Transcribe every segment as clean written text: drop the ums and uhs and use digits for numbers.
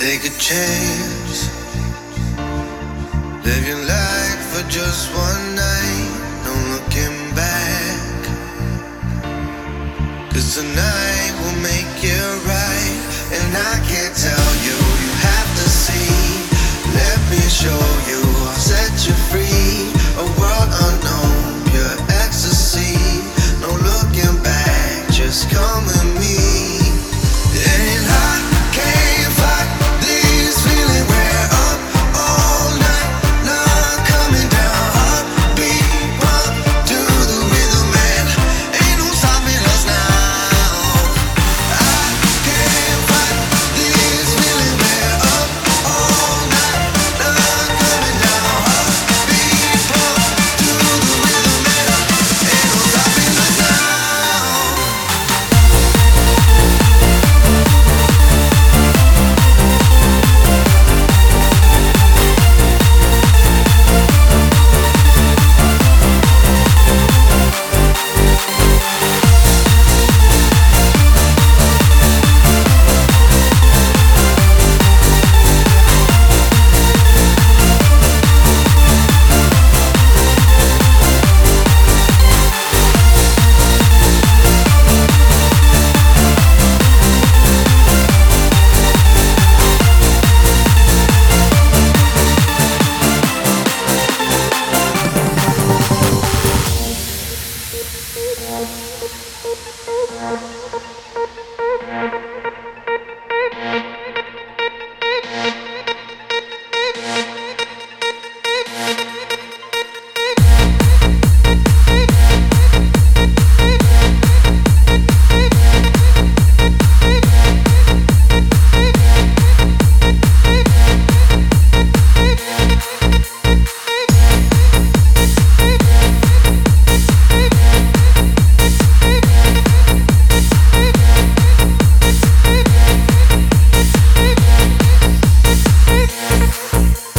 Take a chance, live your life for just one night, no looking back. 'Cause tonight will make it right, and I can't tell you, you have to see. Let me show you, I'll set you free. A world unknown, pure ecstasy. No looking back, just come with me. And I can't fight this feeling, we're up all night, not coming down. Heartbeat pump to the rhythm, man. Ain't no stopping us now. I can't fight this feeling, we're up all night, not coming down. Heartbeat pump to the rhythm, man. Ain't no stopping us now.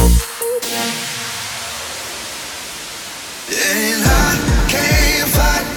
And I can't fight